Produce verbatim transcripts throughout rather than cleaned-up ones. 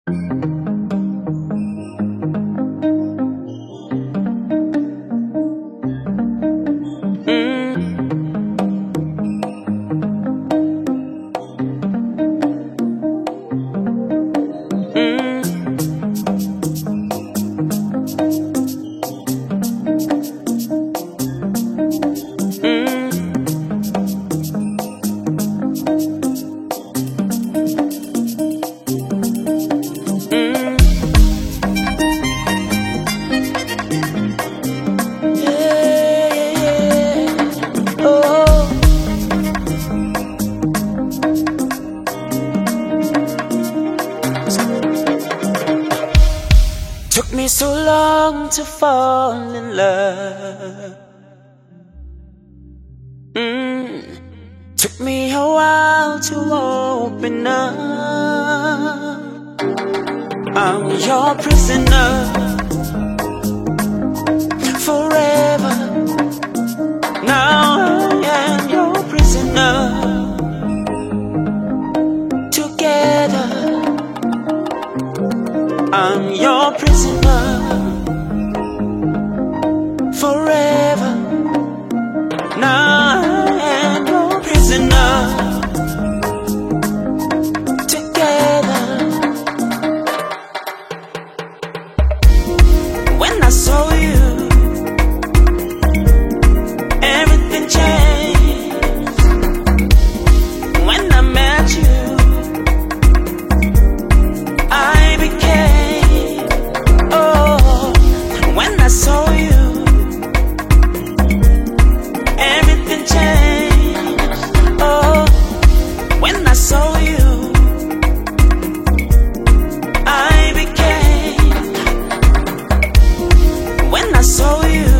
Took me so long to fall in love. Mm. Took me a while to open up. I'm your prisoner forever. Now I am your prisoner. Together I'm your prisoner forever. Now I am your prisoner. Together. When I saw you, everything changed. When I met you, I became. When I saw you, everything changed. Oh, when I saw you, I became. When I saw you,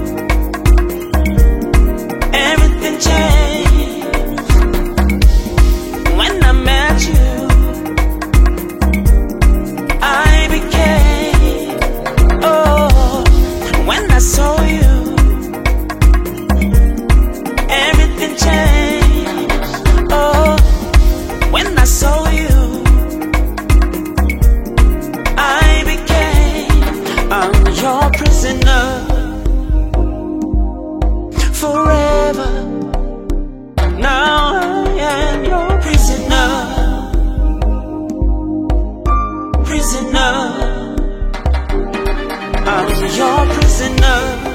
everything changed. When I met you, I became. Oh, when I saw you, everything changed. Oh, when I saw you, I became. I'm your prisoner forever. Now I am your prisoner. Prisoner. I'm your prisoner.